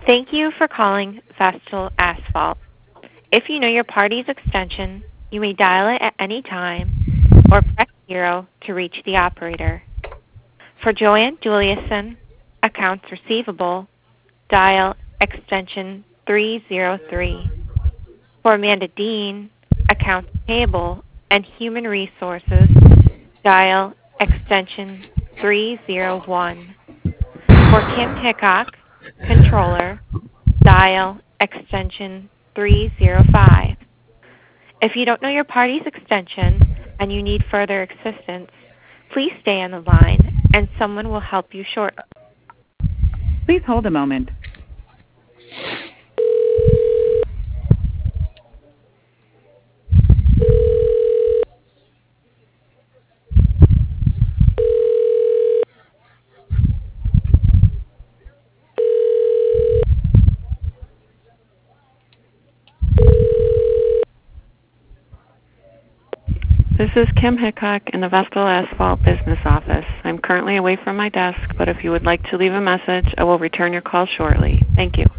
Thank you for calling Vestal Asphalt. If you know your party's extension, you may dial it at any time or press 0 to reach the operator. For Joanne Juliuson, accounts receivable, dial extension 303. For Amanda Dean, accounts payable and human resources, dial extension 301. For Kim Hickok, controller, dial extension 305. If you don't know your party's extension and you need further assistance, please stay on the line and someone will help you shortly. Please hold a moment. This is Kim Hickok in the Vestal Asphalt Business Office. I'm currently away from my desk, but if you would like to leave a message, I will return your call shortly. Thank you.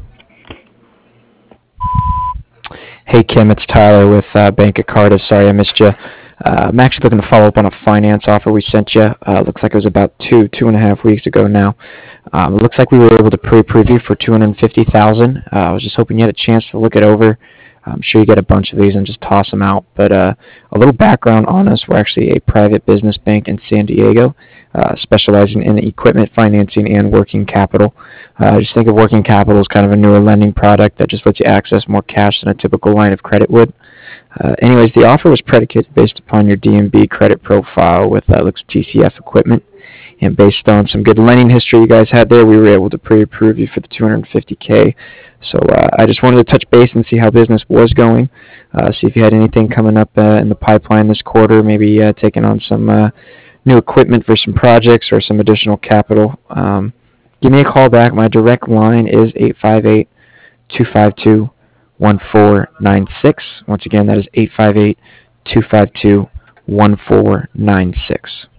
Hey, Kim, it's Tyler with Bank of Cardiff. Sorry I missed you. I'm actually looking to follow up on a finance offer we sent you. Looks like it was about two and a half weeks ago now. It looks like we were able to pre-approve you for $250,000. I was just hoping you had a chance to look it over. I'm sure you get a bunch of these and just toss them out. But a little background on us. We're actually a private business bank in San Diego, specializing in equipment financing and working capital. Just think of working capital as kind of a newer lending product that just lets you access more cash than a typical line of credit would. Anyways, the offer was predicated based upon your DMB credit profile with looks TCF equipment. And based on some good lending history you guys had there, we were able to pre-approve you for the $250K. So I just wanted to touch base and see how business was going, see if you had anything coming up in the pipeline this quarter, maybe taking on some new equipment for some projects or some additional capital. Give me a call back. My direct line is 858-252-1496. Once again, that is 858-252-1496.